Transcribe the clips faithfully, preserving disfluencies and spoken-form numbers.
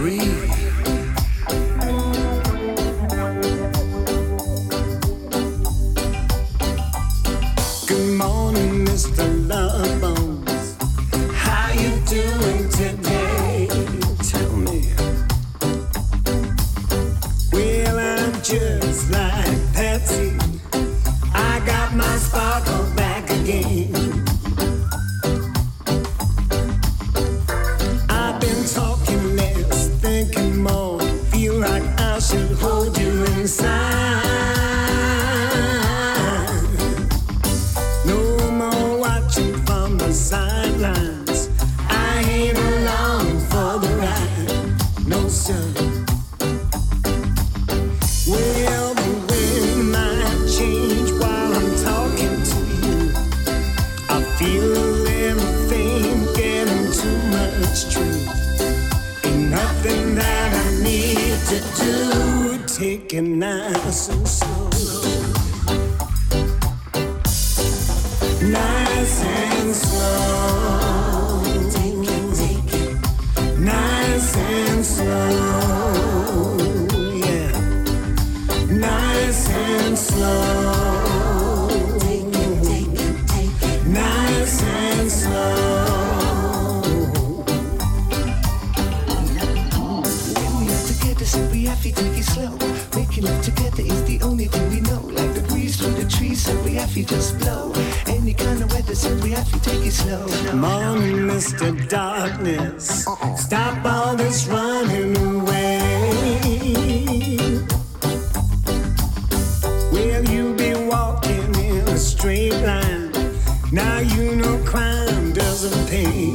breathe. Good morning, Mister Love Bones. How you doing today? Tell me. Well, I'm just like Patsy. I got my sparkle back again. I've been talking less, thinking more. Feel like I should hold you inside. No more watching from the sidelines. I ain't along for the ride, no sir. Well, the wind might change while I'm talking to you. I feel everything getting too much truth. Ain't nothing that I need to do. Take it nice and slow. Nice and slow. Take it, take it. Nice and slow. Yeah. Nice and slow. Take it, take it, take it. Nice and slow. When we are together, so we have to take it slow. Making love together is the only thing we know. Like the breeze through the trees, so we have to just blow. Any kind of weather, so we have to take it slow. Morning, Mister Darkness. Stop all this running away. Will you be walking in a straight line? Now you know crime doesn't pay.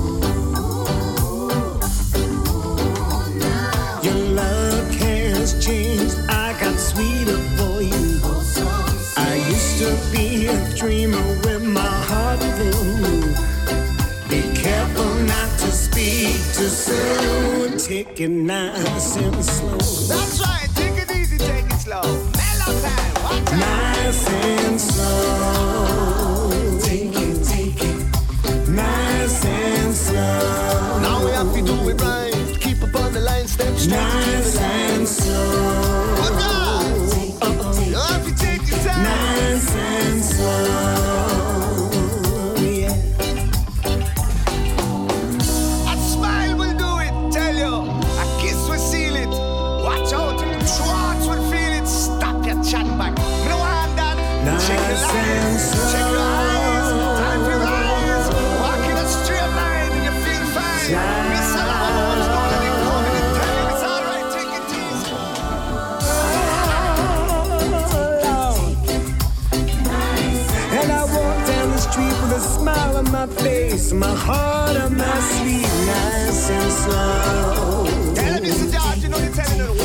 Your luck has changed. I got sweeter for you. I used to be a dreamer with my heart full. Be careful not to speak too soon. Take it nice and slow. That's right, take it easy, take it slow. Mellow time, watch out. Nice and slow. Take it, take it. Nice and slow. Now we have to do it right. Keep up on the line, step straight. Nice and slow. Watch out. You have to take your time. Nice and slow. Yeah. A smile will do it, tell you. A kiss will seal it. Watch out, Schwartz will feel it. Stop your chat back. No one that. Nice Check your and lines. slow. Check your eyes. Time for your eyes. Walk in a straight line and you feel fine. Slide. Miss Alamone's gonna be coming and telling it's alright, take it easy. And I walk down the street with a smile on my face, my heart on my sleeve, nice and slow. Tell him, Mister George, you know you're telling them.